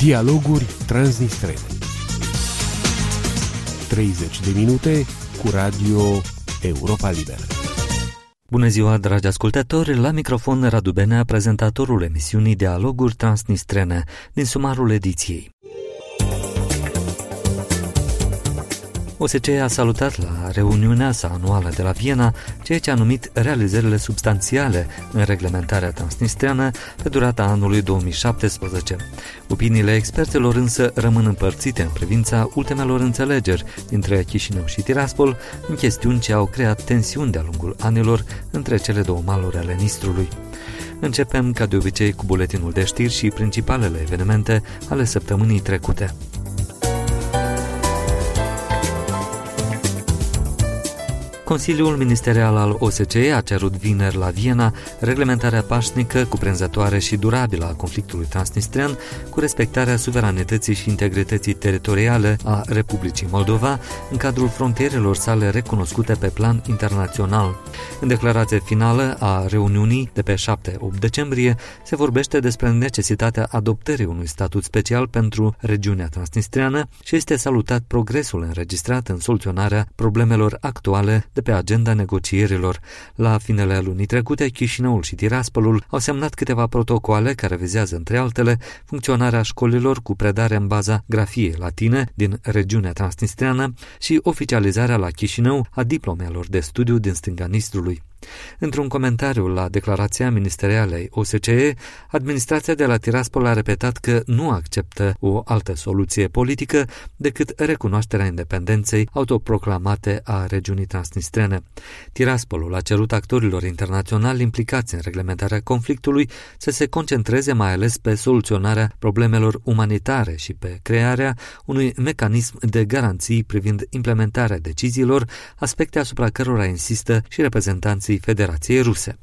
Dialoguri transnistrene. 30 de minute cu Radio Europa Liberă. Bună ziua, dragi ascultători! La microfon Radu Benea, prezentatorul emisiunii Dialoguri transnistrene, din sumarul ediției. OSCE a salutat la reuniunea sa anuală de la Viena ceea ce a numit realizările substanțiale în reglementarea transnistreană pe durata anului 2017. Opiniile experților însă rămân împărțite în privința ultimelor înțelegeri dintre Chișinău și Tiraspol în chestiuni ce au creat tensiuni de-a lungul anilor între cele două maluri ale Nistrului. Începem, ca de obicei, cu buletinul de știri și principalele evenimente ale săptămânii trecute. Consiliul Ministerial al OSCE a cerut vineri la Viena reglementarea pașnică, cuprinzătoare și durabilă a conflictului transnistrian, cu respectarea suveranității și integrității teritoriale a Republicii Moldova în cadrul frontierelor sale recunoscute pe plan internațional. În declarația finală a reuniunii de pe 7-8 decembrie se vorbește despre necesitatea adoptării unui statut special pentru regiunea transnistriană și este salutat progresul înregistrat în soluționarea problemelor actuale de pe agenda negocierilor. La finele lunii trecute, Chișinăul și Tiraspolul au semnat câteva protocoale care vizează, între altele, funcționarea școlilor cu predare în baza grafiei latine din regiunea transnistreană și oficializarea la Chișinău a diplomelor de studiu din stânga Nistrului. Într-un comentariu la declarația ministerială OSCE, administrația de la Tiraspol a repetat că nu acceptă o altă soluție politică decât recunoașterea independenței autoproclamate a regiunii transnistrene. Tiraspolul a cerut actorilor internaționali implicați în reglementarea conflictului să se concentreze mai ales pe soluționarea problemelor umanitare și pe crearea unui mecanism de garanții privind implementarea deciziilor, aspecte asupra cărora insistă și reprezentanții Federației Ruse.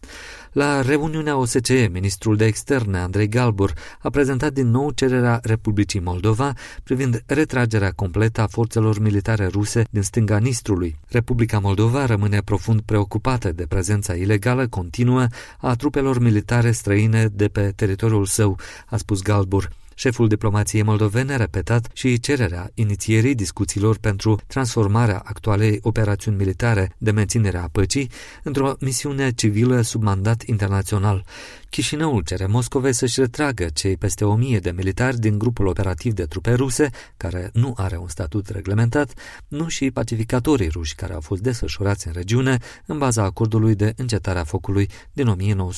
La reuniunea OSCE, ministrul de externe, Andrei Galbur, a prezentat din nou cererea Republicii Moldova privind retragerea completă a forțelor militare ruse din stânga Nistrului. Republica Moldova rămâne profund preocupată de prezența ilegală continuă a trupelor militare străine de pe teritoriul său, a spus Galbur. Șeful diplomației moldovene a repetat și cererea inițierii discuțiilor pentru transformarea actualei operațiuni militare de menținere a păcii într-o misiune civilă sub mandat internațional. Chișinăul cere Moscovei să-și retragă cei peste 1000 de militari din grupul operativ de trupe ruse, care nu are un statut reglementat, nu și pacificatorii ruși care au fost desfășurați în regiune în baza acordului de încetare a focului din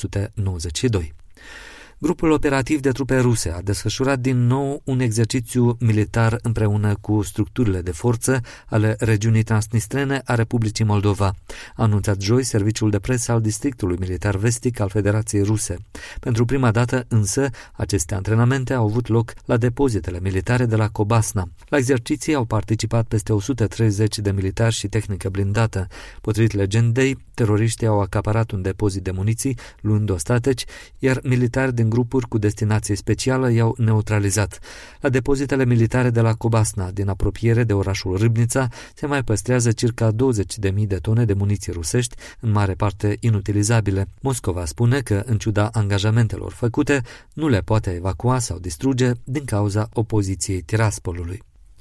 1992. Grupul operativ de trupe ruse a desfășurat din nou un exercițiu militar împreună cu structurile de forță ale regiunii transnistrene a Republicii Moldova, a anunțat joi serviciul de presă al Districtului Militar Vestic al Federației Ruse. Pentru prima dată însă, aceste antrenamente au avut loc la depozitele militare de la Cobasna. La exerciții au participat peste 130 de militari și tehnică blindată. Potrivit legendei, teroriștii au acaparat un depozit de muniții, luând ostateci, iar militari din grupuri cu destinație specială i-au neutralizat. La depozitele militare de la Cobasna, din apropiere de orașul Râbnița, se mai păstrează circa 20.000 de tone de muniții rusești, în mare parte inutilizabile. Moscova spune că, în ciuda angajamentelor făcute, nu le poate evacua sau distruge din cauza opoziției Tiraspolului.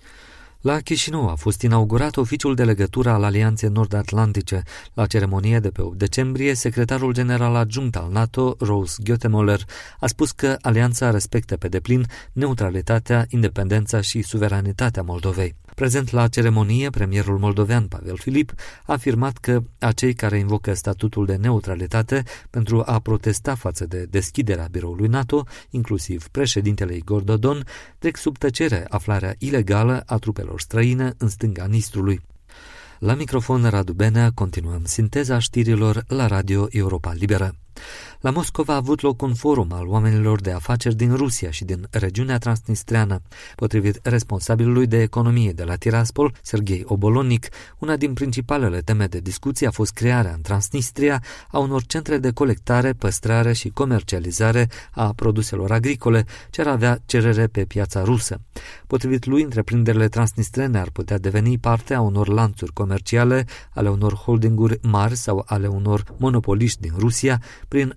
La Chișinău a fost inaugurat oficiul de legătură al Alianței Nord-Atlantice. La ceremonie de pe 8 decembrie, secretarul general adjunct al NATO, Rose Götemoller, a spus că alianța respectă pe deplin neutralitatea, independența și suveranitatea Moldovei. Prezent la ceremonie, premierul moldovean Pavel Filip a afirmat că acei care invocă statutul de neutralitate pentru a protesta față de deschiderea biroului NATO, inclusiv președintele Igor Dodon, trec sub tăcere aflarea ilegală a trupelor străine în stânga Nistrului. La microfon Radu Benea, continuăm sinteza știrilor la Radio Europa Liberă. La Moscova a avut loc un forum al oamenilor de afaceri din Rusia și din regiunea transnistreană. Potrivit responsabilului de economie de la Tiraspol, Serghei Obolonic, una din principalele teme de discuție a fost crearea în Transnistria a unor centre de colectare, păstrare și comercializare a produselor agricole, ce ar avea cerere pe piața rusă. Potrivit lui, întreprinderile transnistrene ar putea deveni parte a unor lanțuri comerciale, ale unor holdinguri mari sau ale unor monopoliști din Rusia, prin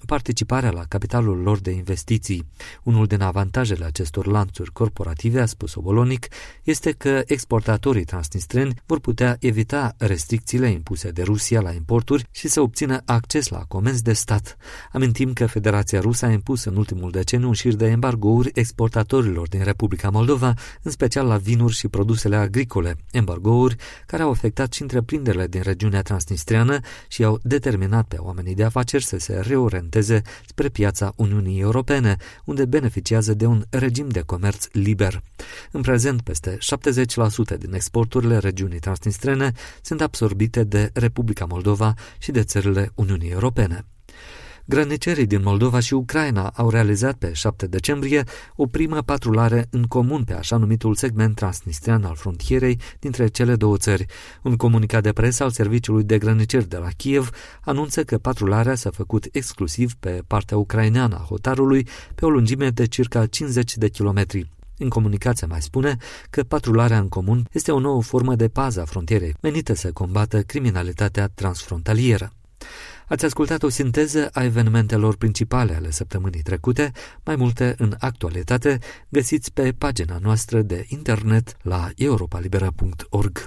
participarea la capitalul lor de investiții. Unul din avantajele acestor lanțuri corporative, a spus Obolonic, este că exportatorii transnistreni vor putea evita restricțiile impuse de Rusia la importuri și să obțină acces la comenzi de stat. Amintim că Federația Rusă a impus în ultimul deceniu un șir de embargouri exportatorilor din Republica Moldova, în special la vinuri și produsele agricole, embargouri care au afectat și întreprinderile din regiunea transnistreană și au determinat pe oamenii de afaceri să se reorienteze spre piața Uniunii Europene, unde beneficiază de un regim de comerț liber. În prezent, peste 70% din exporturile regiunii transnistrene sunt absorbite de Republica Moldova și de țările Uniunii Europene. Grănicerii din Moldova și Ucraina au realizat pe 7 decembrie o primă patrulare în comun pe așa numitul segment transnistrean al frontierei dintre cele două țări. Un comunicat de presă al Serviciului de Grăniceri de la Kiev anunță că patrularea s-a făcut exclusiv pe partea ucraineană a hotarului, pe o lungime de circa 50 de kilometri. În comunicat se mai spune că patrularea în comun este o nouă formă de pază a frontierei, menită să combată criminalitatea transfrontalieră. Ați ascultat o sinteză a evenimentelor principale ale săptămânii trecute, mai multe în actualitate, găsiți pe pagina noastră de internet la europalibera.org.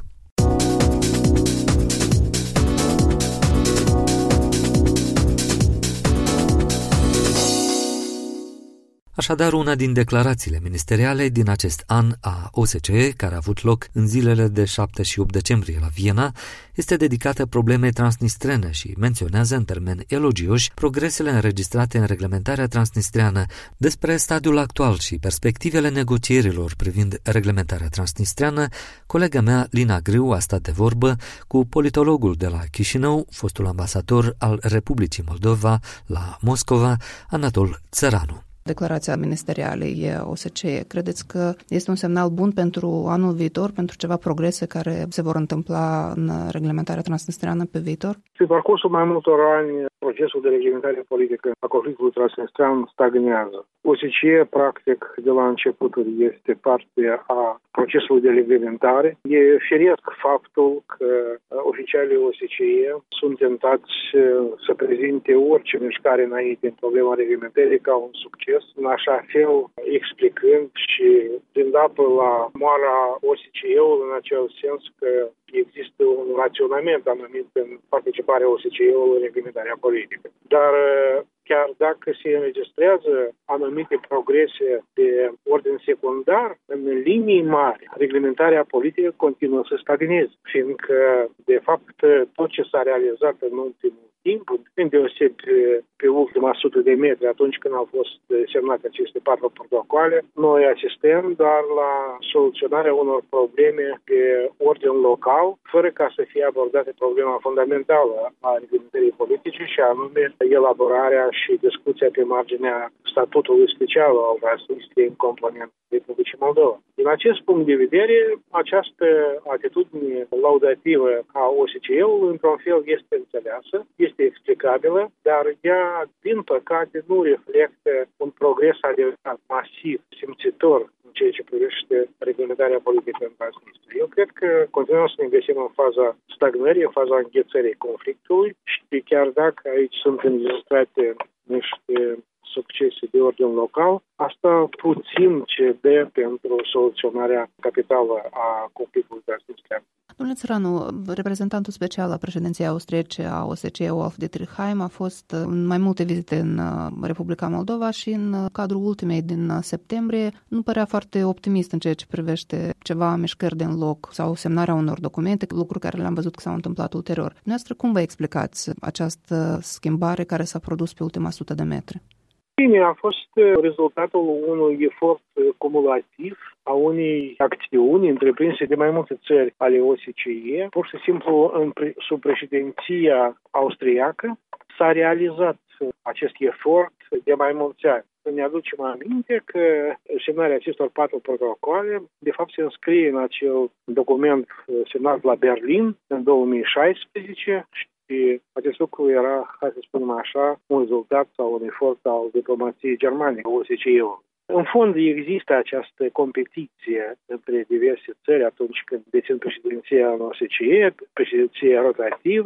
Așadar, una din declarațiile ministeriale din acest an a OSCE, care a avut loc în zilele de 7 și 8 decembrie la Viena, este dedicată problemei transnistrene și menționează în termeni elogioși progresele înregistrate în reglementarea transnistreană. Despre stadiul actual și perspectivele negocierilor privind reglementarea transnistreană, colega mea, Lina Grâu, a stat de vorbă cu politologul de la Chișinău, fostul ambasador al Republicii Moldova la Moscova, Anatol Țăranu. Declarația ministerială OSCE, credeți că este un semnal bun pentru anul viitor, pentru ceva progrese care se vor întâmpla în reglementarea transnistreană pe viitor? Pe parcursul mai multor ani, procesul de reglementare politică a conflictului transnistrean stagnează. OSCE, practic, de la începuturi este parte a procesului de reglementare. E firesc faptul că oficialii OSCE sunt tentați să prezinte orice mișcare înainte în problema reglementării ca un succes, în așa fel explicând și dând apă la moara OSCE-ului în acel sens că există un raționament anumit în participarea OSCE-ului în reglementarea politică. Dar chiar dacă se înregistrează anumite progrese de ordin secundar, în linii mari, reglementarea politică continuă să stagneze, fiindcă, de fapt, tot ce s-a realizat în ultimul timp, îndeoseb pe ultima 100 de metri, atunci când au fost semnate aceste 4 protocoale, noi asistăm doar la soluționarea unor probleme de ordin local, fără ca să fie abordată problema fundamentală a reglementării politice, și anume elaborarea și discuția pe marginea statutului special al Transnistriei în component Republicii Moldova. Din acest punct de vedere, această atitudine laudativă a OSCE-ului, într-un fel, este înțeleasă, este explicabilă, dar ea, din păcate, nu reflectă un progres adevărat, masiv, simțitor în ceea ce privește reglementarea politică în Transnistria. Eu cred că continuăm să ne găsim în faza stagnării, în faza înghețării conflictului, și chiar dacă aici sunt înregistrate niște succese de ordin local, asta puțin ce dă pentru soluționarea capitală a conflictului transnistrian. Domnule Țăranu, reprezentantul special al președinției austriece a OSCE, Wolf-Dietrich Heim, a fost în mai multe vizite în Republica Moldova și în cadrul ultimei din septembrie nu părea foarte optimist în ceea ce privește ceva mișcări din loc sau semnarea unor documente, lucruri care le-am văzut că s-au întâmplat ulterior. Noastră, cum vă explicați această schimbare care s-a produs pe ultima 100 de metri? Bine, a fost rezultatul unui efort cumulativ a unei acțiuni întreprinse de mai multe țări ale OSCE. Pur și simplu, sub președinția austriacă s-a realizat acest efort de mai mulți ani. Ne aducem aminte că semnarea acestor 4 protocoale, de fapt, se înscrie în acel document semnat la Berlin în 2016 și acest lucru era, hai să spunem așa, un rezultat sau un efort al diplomației germane, OSCE-ului. În fond, există această competiție între diverse țări atunci când dețin președinția în OSCE, președinția rotativă,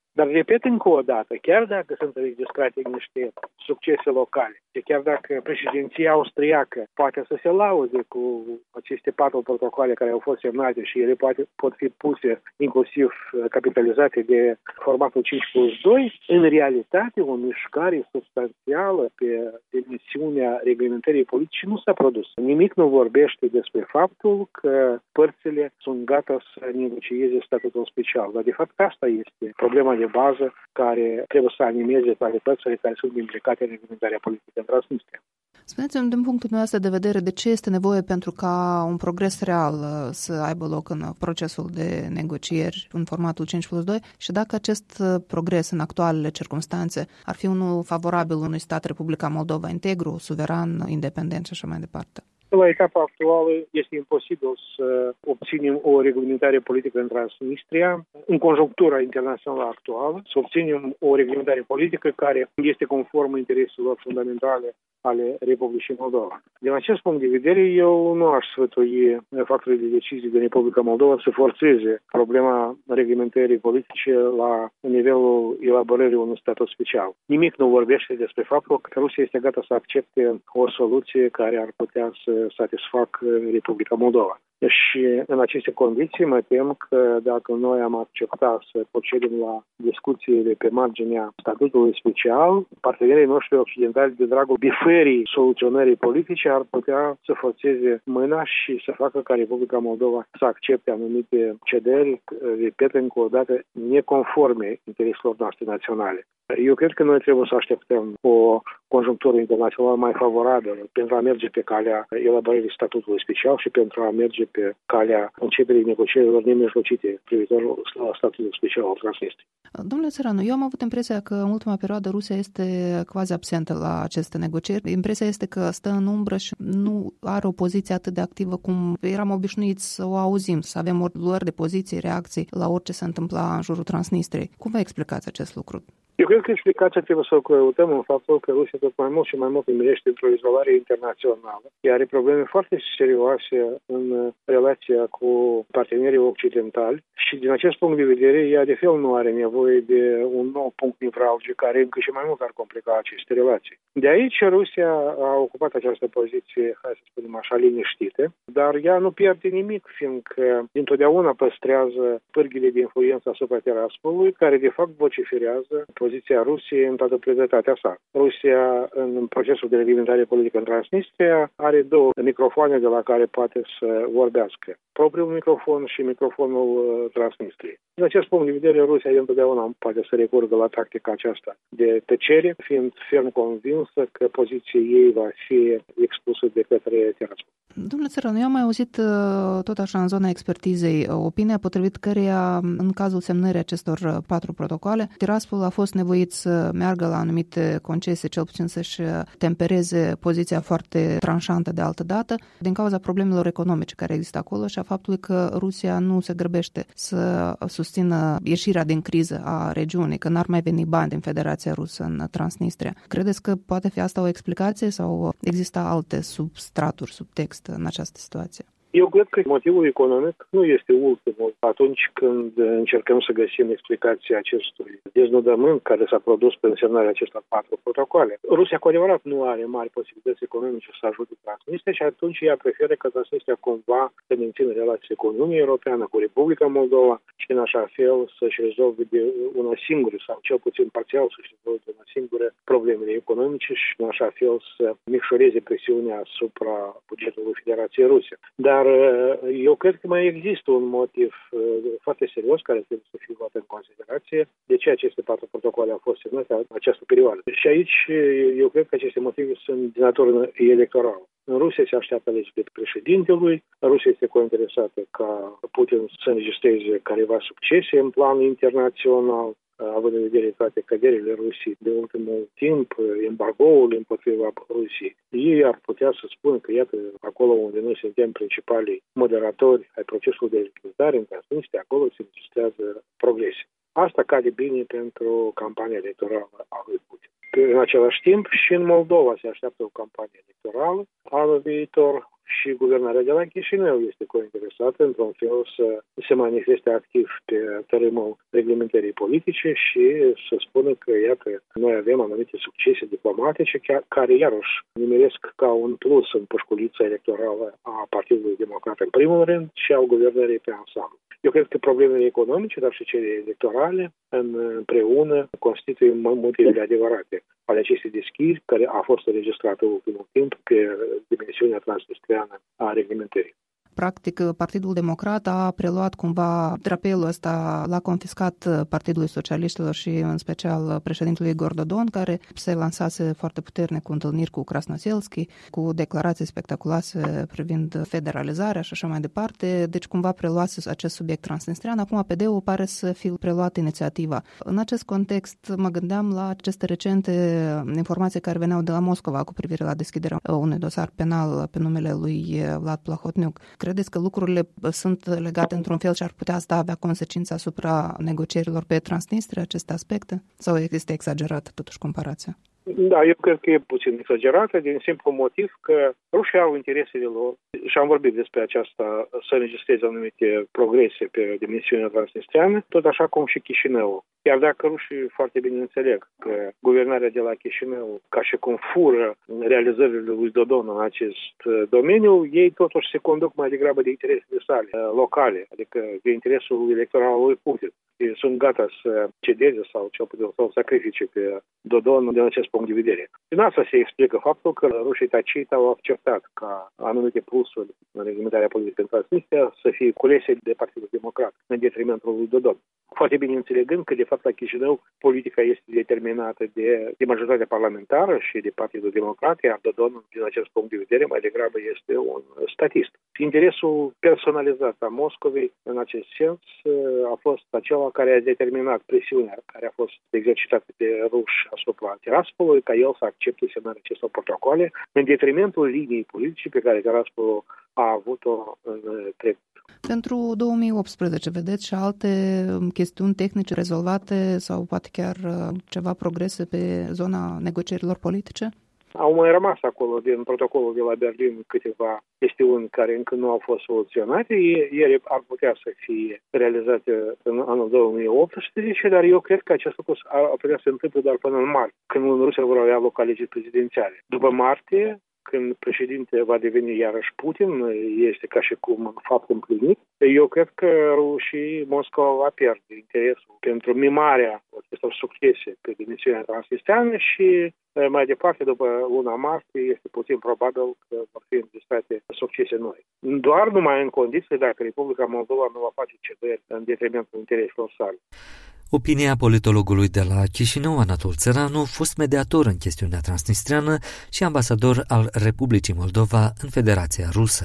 Dar repet încă o dată, chiar dacă sunt înregistrate niște succese locale, chiar dacă președinția austriacă poate să se laude cu aceste 4 protocoale care au fost semnate și ele pot fi puse inclusiv capitalizate de formatul 5+2, în realitate o mișcare substanțială pe dimensiunea reglementării politice nu s-a produs. Nimic nu vorbește despre faptul că părțile sunt gata să negocieze statutul special. Dar de fapt asta este problema de bază care trebuie să animeze toate părțile care sunt implicate în reglementarea politică în Transnistria. Spuneți-mi, din punctul nostru de vedere, de ce este nevoie pentru ca un progres real să aibă loc în procesul de negocieri în formatul 5+2 și dacă acest progres în actualele circunstanțe ar fi unul favorabil unui stat, Republica Moldova, integru, suveran, independent și așa mai departe? La etapa actuală este imposibil să obținem o reglementare politică în Transnistria, în conjunctura internațională actuală, să obținem o reglementare politică care este conformă intereselor fundamentale ale Republicii Moldova. Din acest punct de vedere, eu nu aș sfătui factorii de decizii din Republica Moldova să forțeze problema reglementării politice la nivelul elaborării unui statut special. Nimic nu vorbește despre faptul că Rusia este gata să accepte o soluție care ar putea să satisfacă Republica Moldova. Și în aceste condiții mă tem că dacă noi am acceptat să procedem la discuțiile pe marginea statutului special, partenerii noștri occidentali, de dragul bifării soluționării politice, ar putea să forțeze mâna și să facă ca Republica Moldova să accepte anumite cederi, repet încă o dată, neconforme intereselor noastre naționale. Eu cred că noi trebuie să așteptăm o conjunctură internațională mai favorabilă pentru a merge pe calea elaborării statutului special și pentru a merge pe calea începerii negocierilor nemijlocite privitor la statutul special al Transnistriei. Domnule Țăranu, eu am avut impresia că în ultima perioadă Rusia este quasi absentă la aceste negocieri. Impresia este că stă în umbră și nu are o poziție atât de activă cum eram obișnuiți să o auzim, să avem luări de poziții, reacții la orice se întâmpla în jurul Transnistriei. Cum vă explicați acest lucru? Eu cred că explicația trebuie să o căutăm în faptul că Rusia tot mai mult și mai mult emerește într-o izolare internațională. Ea are probleme foarte serioase în relația cu partenerii occidentali și din acest punct de vedere ea de fel nu are nevoie de un nou punct nevralgic care încă și mai mult ar complica aceste relații. De aici Rusia a ocupat această poziție, hai să spunem așa, liniștită, dar ea nu pierde nimic, fiindcă dintotdeauna păstrează pârghile de influență asupra Tiraspolului, care de fapt vociferează poziția Rusiei în toată plenitatea sa. Rusia, în procesul de reglementare politică în Transnistria, are 2 microfoane de la care poate să vorbească. Propriul microfon și microfonul Transnistriei. Din acest punct de vedere, Rusia întotdeauna poate să recurgă la tactica aceasta de tăcere, fiind ferm convinsă că poziția ei va fi expusă de către Tiraspol. Domnule Țăranu, eu am mai auzit tot așa în zona expertizei opinia potrivit căreia în cazul semnării acestor 4 protocoale, Tiraspol a fost nevoit să meargă la anumite concesii, cel puțin să-și tempereze poziția foarte tranșantă de altă dată, din cauza problemelor economice care există acolo și a faptului că Rusia nu se grăbește să susțină ieșirea din criză a regiunii, că n-ar mai veni bani din Federația Rusă în Transnistria. Credeți că poate fi asta o explicație sau există alte substraturi, subtext în această situație? Eu cred că motivul economic nu este ultimul atunci când încercăm să găsim explicația acestui deznodământ care s-a produs prin semnarea acestor 4 protocoale. Rusia cu adevărat nu are mari posibilități economice să ajute Transnistria și atunci ea preferă ca Transnistria cumva să mențină relații cu Uniunea Europeană, cu Republica Moldova și în așa fel să-și rezolve de una singură sau cel puțin parțial să-și rezolve de una singură problemele economice și în așa fel să micșoreze presiunea asupra bugetului Federației Ruse. Dar eu cred că mai există un motiv foarte serios care trebuie să fie luat în considerație de ce aceste 4 protocoale au fost semnate în această perioadă. Și aici eu cred că aceste motive sunt de natură electorală. În Rusia se așteaptă alegerile președintelui, Rusia este cointeresată ca Putin să înregistreze careva succese în plan internațional, având în vedere toate căderile Rusiei de ultimul timp, embargoul împotriva Rusiei. Ei ar putea să spună că, iată, acolo unde noi suntem principalii moderatori ai procesului de reglementare în Transnistria, acolo se înregistrează progrese. Asta cade bine pentru campania electorală a lui Putin. În același timp, și în Moldova se așteaptă o campanie electorală anul viitor, și guvernarea de la Chișinău este cointeresată într-un fel să se manifeste activ pe tărâmul reglementării politice și să spună că, iată, noi avem anumite succese diplomatice care, iarăși, nimeresc ca un plus în pușculița electorală a Partidului Democrat în primul rând și al guvernării pe ansamblu. Eu cred că problemele economice, dar și cele electorale, împreună constituie motivele adevărate ale acestei deschideri care a fost înregistrată în ultimul timp pe dimensiunea transnistreană a reglementării. Practic, Partidul Democrat a preluat cumva drapelul ăsta, l-a confiscat Partidului Socialiștilor și în special președintelui Igor Dodon, care se lansase foarte puternic cu întâlniri cu Krasnoselski, cu declarații spectaculoase privind federalizarea și așa mai departe. Deci cumva preluase acest subiect transnistrean. Acum PD-ul pare să fi preluat inițiativa. În acest context mă gândeam la aceste recente informații care veneau de la Moscova cu privire la deschiderea unui dosar penal pe numele lui Vlad Plahotniuc. Credeți că lucrurile sunt legate într-un fel și ar putea asta avea consecințe asupra negocierilor pe Transnistria, aceste aspecte? Sau este exagerată totuși comparația? Da, eu cred că e puțin exagerată din simplu motiv că rușii au interesele lor și am vorbit despre aceasta să înregistreze anumite progrese pe dimensiunea transnistreană, tot așa cum și Chișinău. Chiar dacă rușii foarte bine înțeleg că guvernarea de la Chișinău ca și cum fură realizările lui Dodon în acest domeniu, ei totuși se conduc mai degrabă de interesele sale locale, adică de interesul electoral al lui Putin. Ei sunt gata să cedeze sau cel puțin să sacrifice pe Dodon din acest punct de vedere. Din asta se explică faptul că rușii tacit au acceptat ca anumite plusuri în reglementarea politică în Transnistria să fie culese de Partidul Democrat în detrimentul lui Dodon. Foarte bine înțelegând că, de fapt, la Chișinău politica este determinată de majoritatea parlamentară și de Partidul Democrat, iar Dodon, din acest punct de vedere, mai degrabă este un statist. Interesul personalizat a Moscovei, în acest sens, a fost acela care a determinat presiunea care a fost exercitată de ruși asupra Tiraspolului, ca el să accepte semnarea acestor protocoale, în detrimentul liniei politice pe care Tiraspolul a avut-o în trecut. Pentru 2018 vedeți și alte chestiuni tehnice rezolvate sau poate chiar ceva progrese pe zona negocierilor politice? Au mai rămas acolo din protocolul de la Berlin câteva chestiuni care încă nu au fost soluționate. Ele ar putea să fie realizate în anul 2018, dar eu cred că acest lucru ar putea să se întâmple doar până în martie, când în Rusia vor avea loc alegeri prezidențiale. După martie, când președinte va deveni iarăși Putin, este ca și cum un fapt împlinit, eu cred că rușii Moscova va pierde interesul pentru mimarea acestor succese pe dimensiunea transnistreană și mai departe, după luna martie, este puțin probabil că vor fi înregistrate succese noi. Doar numai în condiții dacă Republica Moldova nu va face cedări în detrimentul intereselor sale. Opinia politologului de la Chișinău, Anatol Țăranu, fost mediator în chestiunea transnistreană și ambasador al Republicii Moldova în Federația Rusă.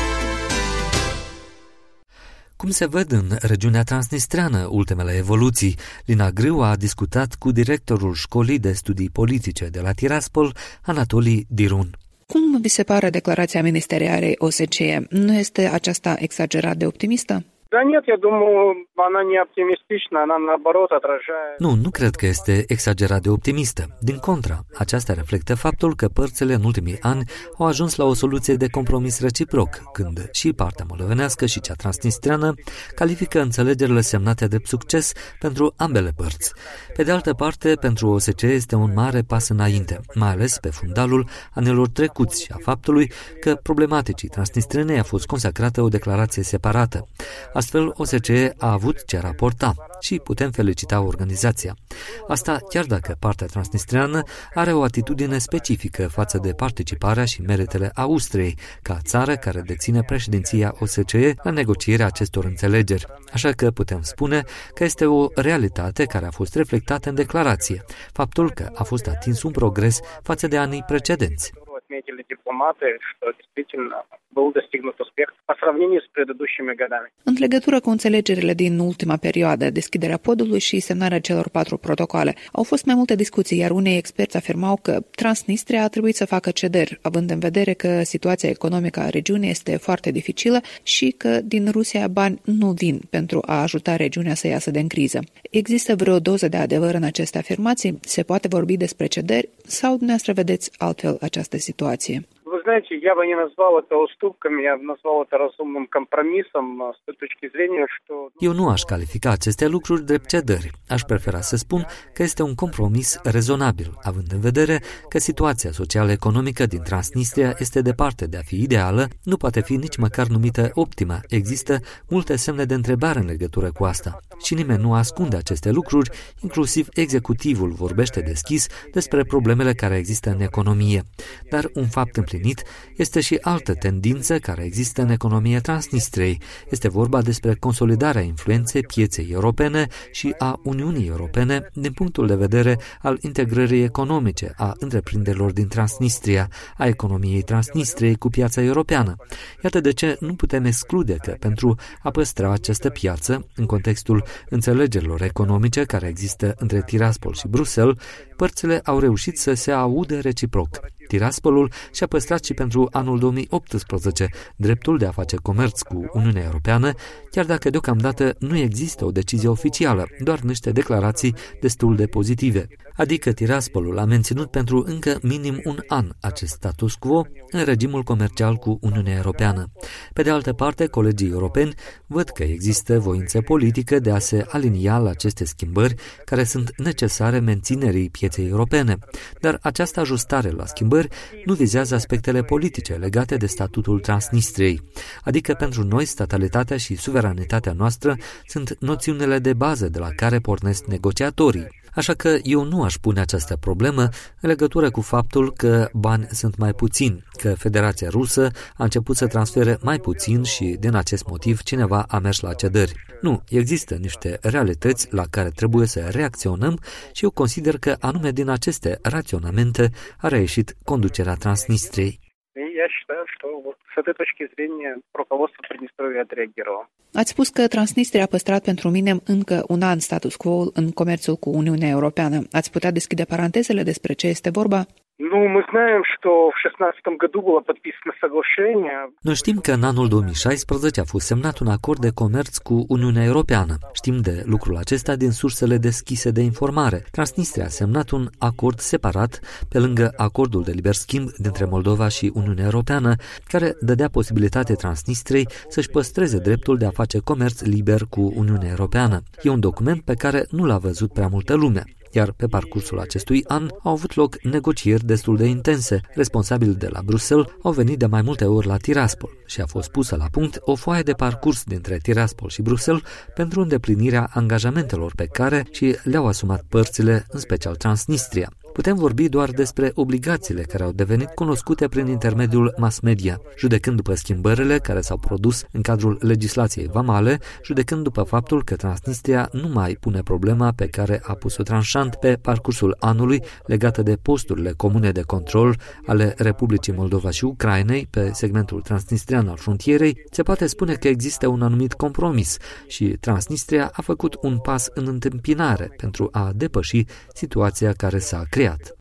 Cum se văd în regiunea transnistreană ultimele evoluții, Lina Grâu a discutat cu directorul școlii de studii politice de la Tiraspol, Anatolii Dirun. Cum vi se pare declarația ministerialei OSCE? Nu este aceasta exagerat de optimistă? Да нет, я думаю, она не оптимистична, она наоборот отражает... Nu cred că este exagerat de optimistă. Din contră, aceasta reflectă faptul că părțile în ultimii ani au ajuns la o soluție de compromis reciproc, când și partea moldovenească și cea transnistreană califică înțelegerile semnate de succes pentru ambele părți. Pe de altă parte, pentru OSCE este un mare pas înainte, mai ales pe fundalul anilor trecuți și a faptului că problematicii transnistrene a fost consacrată o declarație separată. Astfel, OSCE a avut ce raporta și putem felicita organizația. Asta chiar dacă partea transnistreană are o atitudine specifică față de participarea și meritele Austriei, ca țară care deține președinția OSCE la negocierea acestor înțelegeri. Așa că putem spune că este o realitate care a fost reflectată în declarație, faptul că a fost atins un progres față de anii precedenți. Отметили дипломаты, что действительно был достигнут успех по сравнению с предыдущими годами. În legătură cu înțelegerile din ultima perioadă, deschiderea podului și semnarea celor 4 protocoale, au fost mai multe discuții, iar unei experți afirmau că Transnistria a trebuit să facă cederi, având în vedere că situația economică a regiunii este foarte dificilă și că din Rusia bani nu vin pentru a ajuta regiunea să iasă din criză. Există vreo doză de adevăr în aceste afirmații? Se poate vorbi despre cederi sau dumneavoastră vedeți altfel această situație? Вы знаете, я бы не назвал это уступками, я бы назвал это разумным компромиссом с той точки зрения, что... Eu nu aș califica aceste lucruri drept cedări. Aș prefera să spun că este un compromis rezonabil, având în vedere că situația social-economică din Transnistria este departe de a fi ideală, nu poate fi nici măcar numită optimă. Există multe semne de întrebare în legătură cu asta. Și nimeni nu ascunde aceste lucruri, inclusiv executivul vorbește deschis despre problemele care există în economie. Dar un fapt împlinit este și altă tendință care există în economia Transnistriei. Este vorba despre consolidarea influenței pieței europene și a Uniunii Europene din punctul de vedere al integrării economice a întreprinderilor din Transnistria, a economiei Transnistriei cu piața europeană. Iată de ce nu putem exclude că pentru a păstra această piață, în contextul înțelegerilor economice care există între Tiraspol și Bruxelles, părțile au reușit să se audă reciproc. Tiraspolul și-a păstrat și pentru anul 2018 dreptul de a face comerț cu Uniunea Europeană, chiar dacă deocamdată nu există o decizie oficială, doar niște declarații destul de pozitive. Adică Tiraspolul a menținut pentru încă minim un an acest status quo în regimul comercial cu Uniunea Europeană. Pe de altă parte, colegii europeni văd că există voință politică de a se alinia la aceste schimbări care sunt necesare menținerii pieței europene, dar această ajustare la schimbări nu vizează aspectele politice legate de statutul Transnistriei, adică pentru noi statalitatea și suveranitatea noastră sunt noțiunile de bază de la care pornesc negociatorii. Așa că eu nu aș pune această problemă în legătură cu faptul că bani sunt mai puțini, că Federația Rusă a început să transfere mai puțin și din acest motiv cineva a mers la cedări. Nu, există niște realități la care trebuie să reacționăm și eu consider că anume din aceste raționamente a reieșit conducerea Transnistriei. Я считаю, что вот с этой точки зрения руководство Приднестровья отреагировало. Ați spus că Transnistria a păstrat pentru mine încă un an status quo în comerțul cu Uniunea Europeană. Ați putea deschide parantezele despre ce este vorba? Ну, мы знаем, что в 2016 году было подписано соглашение. Noi știm că în anul 2016 a fost semnat un acord de comerț cu Uniunea Europeană. Știm de lucrul acesta din sursele deschise de informare. Transnistria a semnat un acord separat pe lângă acordul de liber schimb dintre Moldova și Uniunea Europeană, care dădea posibilitate Transnistriei să-și păstreze dreptul de a face comerț liber cu Uniunea Europeană. E un document pe care nu l-a văzut prea multă lume. Iar pe parcursul acestui an au avut loc negocieri destul de intense. Responsabili de la Bruxelles au venit de mai multe ori la Tiraspol și a fost pusă la punct o foaie de parcurs dintre Tiraspol și Bruxelles pentru îndeplinirea angajamentelor pe care și le-au asumat părțile, în special Transnistria. Putem vorbi doar despre obligațiile care au devenit cunoscute prin intermediul mass media, judecând după schimbările care s-au produs în cadrul legislației vamale, judecând după faptul că Transnistria nu mai pune problema pe care a pus-o tranșant pe parcursul anului legată de posturile comune de control ale Republicii Moldova și Ucrainei pe segmentul transnistrian al frontierei, se poate spune că există un anumit compromis și Transnistria a făcut un pas în întâmpinare pentru a depăși situația care s-a creat.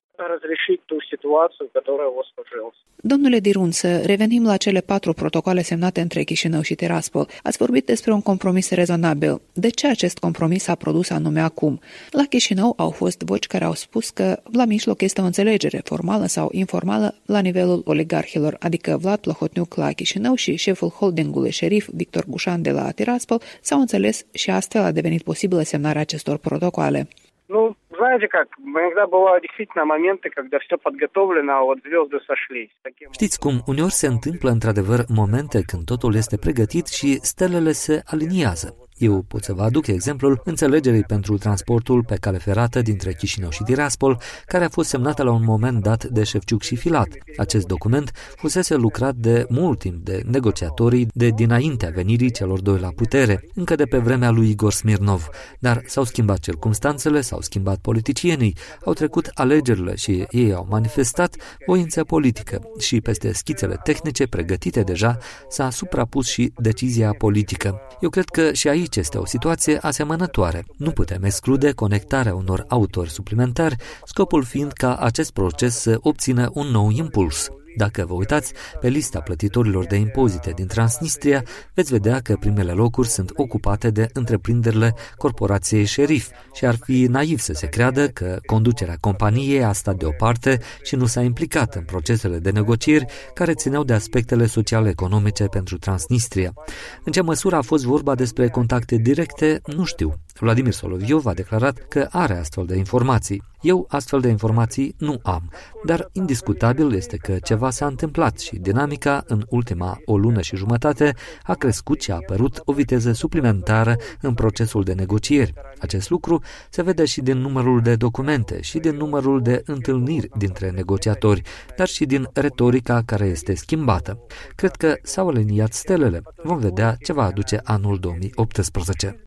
Domnule Dirun, să revenim la cele 4 protocoale semnate între Chișinău și Tiraspol. Ați vorbit despre un compromis rezonabil. De ce acest compromis a produs anume acum? La Chișinău au fost voci care au spus că la mijloc este o înțelegere formală sau informală la nivelul oligarhilor, adică Vlad Plahotniuc la Chișinău și șeful holdingului șerif Victor Gușan de la Tiraspol s-au înțeles și astfel a devenit posibilă semnarea acestor protocoale. Ну, знаете как, иногда бывают действительно моменты, когда все подготовлено, а вот звезды сошлись. Știți cum, uneori se întâmplă într-adevăr momente când totul este pregătit și stelele se aliniază. Eu pot să vă aduc exemplul înțelegerii pentru transportul pe cale ferată dintre Chișinău și Tiraspol, care a fost semnată la un moment dat de Șefciuc și Filat. Acest document fusese lucrat de mult timp de negociatorii de dinaintea venirii celor doi la putere, încă de pe vremea lui Igor Smirnov. Dar s-au schimbat circumstanțele, s-au schimbat politicienii, au trecut alegerile și ei au manifestat voință politică și peste schițele tehnice pregătite deja s-a suprapus și decizia politică. Eu cred că și aici este o situație asemănătoare. Nu putem exclude conectarea unor autori suplimentari, scopul fiind ca acest proces să obțină un nou impuls. Dacă vă uitați pe lista plătitorilor de impozite din Transnistria, veți vedea că primele locuri sunt ocupate de întreprinderile corporației Șerif și ar fi naiv să se creadă că conducerea companiei a stat deoparte și nu s-a implicat în procesele de negocieri care țineau de aspectele sociale-economice pentru Transnistria. În ce măsură a fost vorba despre contacte directe, nu știu. Vladimir Soloviov a declarat că are astfel de informații. Eu astfel de informații nu am, dar indiscutabil este că ceva s-a întâmplat și dinamica în ultima o lună și jumătate a crescut și a apărut o viteză suplimentară în procesul de negocieri. Acest lucru se vede și din numărul de documente și din numărul de întâlniri dintre negociatori, dar și din retorica care este schimbată. Cred că s-au aliniat stelele. Vom vedea ce va aduce anul 2018.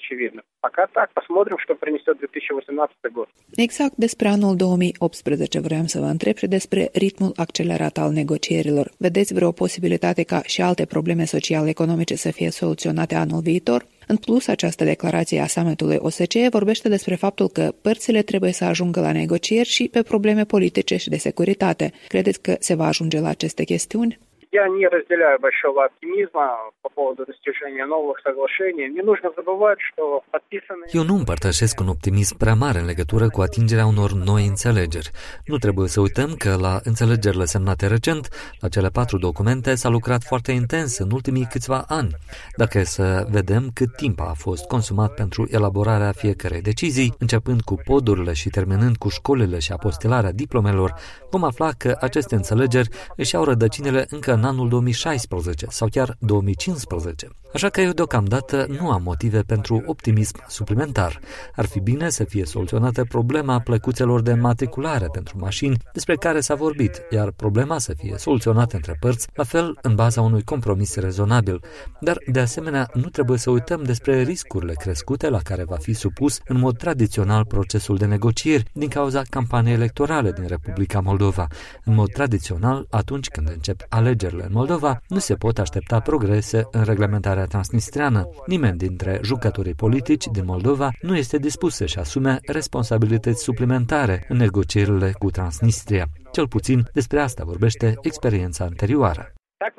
Exact despre anul 2018 vreau să vă întreb și despre ritmul accelerat al negocierilor. Vedeți vreo posibilitate ca și alte probleme sociale-economice să fie soluționate anul viitor? În plus, această declarație a summitului OSCE vorbește despre faptul că părțile trebuie să ajungă la negocieri și pe probleme politice și de securitate. Credeți că se va ajunge la aceste chestiuni? Я не разделяю большого оптимизма по поводу достижения новых соглашений. Не нужно забывать, что подписанные... Eu nu împărtășesc un optimism prea mare în legătură cu atingerea unor noi înțelegeri. Nu trebuie să uităm că la înțelegerile semnate recent, la cele 4 documente, s-a lucrat foarte intens în ultimii câțiva ani. Dacă e să vedem cât timp a fost consumat pentru elaborarea fiecărei decizii, începând cu podurile și terminând cu școlile și apostilarea diplomelor, vom afla că aceste înțelegeri își au rădăcinile încă în anul 2016 sau chiar 2015. Așa că eu deocamdată nu am motive pentru optimism suplimentar. Ar fi bine să fie soluționată problema plăcuțelor de matriculare pentru mașini despre care s-a vorbit, iar problema să fie soluționată între părți, la fel în baza unui compromis rezonabil. Dar, de asemenea, nu trebuie să uităm despre riscurile crescute la care va fi supus în mod tradițional procesul de negocieri din cauza campaniei electorale din Republica Moldova. În mod tradițional, atunci când încep alegerile în Moldova, nu se pot aștepta progrese în reglementarea transnistreană. Nimeni dintre jucătorii politici din Moldova nu este dispus să-și asume responsabilități suplimentare în negocierile cu Transnistria. Cel puțin despre asta vorbește experiența anterioară.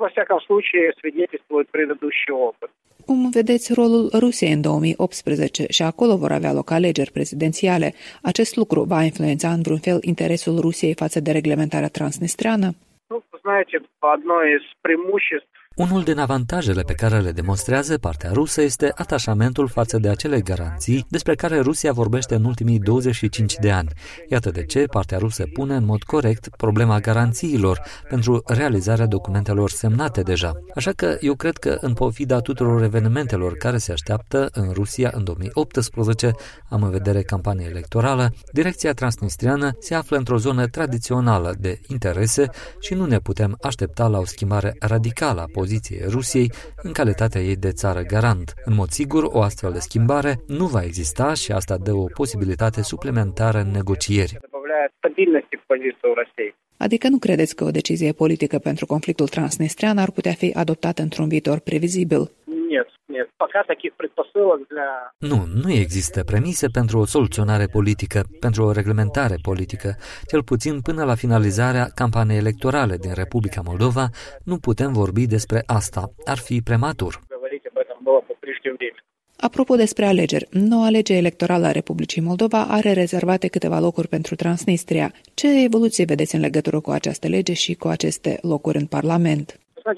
Cum vedeți rolul Rusiei în 2018 și acolo vor avea loc alegeri prezidențiale? Acest lucru va influența în vreun fel interesul Rusiei față de reglementarea transnistreană? Unul din avantajele pe care le demonstrează partea rusă este atașamentul față de acele garanții despre care Rusia vorbește în ultimii 25 de ani. Iată de ce partea rusă pune în mod corect problema garanțiilor pentru realizarea documentelor semnate deja. Așa că eu cred că în pofida tuturor evenimentelor care se așteaptă în Rusia în 2018, am în vedere campania electorală, direcția transnistriană se află într-o zonă tradițională de interese și nu ne putem aștepta la o schimbare radicală a poziției Rusiei în calitatea ei de țară garant. În mod sigur, o astfel de schimbare nu va exista și asta dă o posibilitate suplimentară în negocieri. Adică nu credeți că o decizie politică pentru conflictul transnistrian ar putea fi adoptată într-un viitor previzibil? Nu există premise pentru o soluționare politică, pentru o reglementare politică. Cel puțin până la finalizarea campaniei electorale din Republica Moldova, nu putem vorbi despre asta. Ar fi prematur. Apropo despre alegeri, noua lege electorală a Republicii Moldova are rezervate câteva locuri pentru Transnistria. Ce evoluție vedeți în legătură cu această lege și cu aceste locuri în Parlament?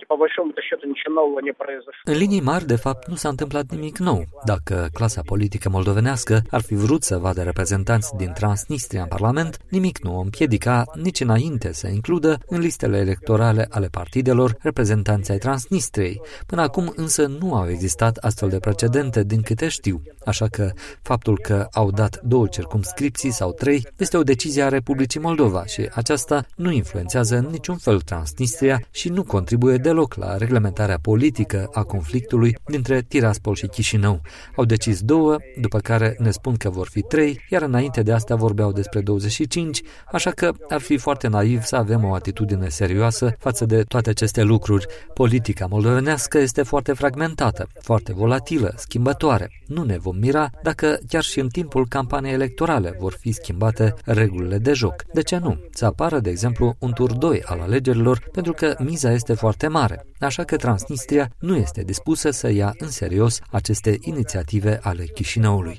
În linii mari, de fapt, nu s-a întâmplat nimic nou. Dacă clasa politică moldovenească ar fi vrut să vadă reprezentanți din Transnistria în Parlament, nimic nu o împiedica nici înainte să includă în listele electorale ale partidelor reprezentanții ai Transnistriei. Până acum însă nu au existat astfel de precedente din câte știu, așa că faptul că au dat 2 circumscripții sau 3 este o decizie a Republicii Moldova și aceasta nu influențează în niciun fel Transnistria și nu contribuie contribuie deloc la reglementarea politică a conflictului dintre Tiraspol și Chișinău. Au decis 2, după care ne spun că vor fi 3, iar înainte de asta vorbeau despre 25, așa că ar fi foarte naiv să avem o atitudine serioasă față de toate aceste lucruri. Politica moldovenească este foarte fragmentată, foarte volatilă, schimbătoare. Nu ne vom mira dacă chiar și în timpul campaniei electorale vor fi schimbate regulile de joc. De ce nu? Să apară, de exemplu, un tur 2 al alegerilor, pentru că miza este foarte mare. Așa că Transnistria nu este dispusă să ia în serios aceste inițiative ale Chișinăului.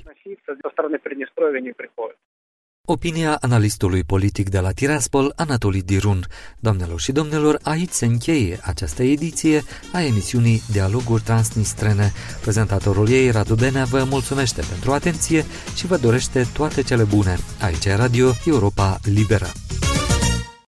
Opinia analistului politic de la Tiraspol, Anatoli Dirun. Doamnelor și domnilor, aici se încheie această ediție a emisiunii Dialoguri Transnistrene. Prezentatorul ei, Radu Benea, vă mulțumește pentru atenție și vă dorește toate cele bune. Aici e Radio Europa Liberă.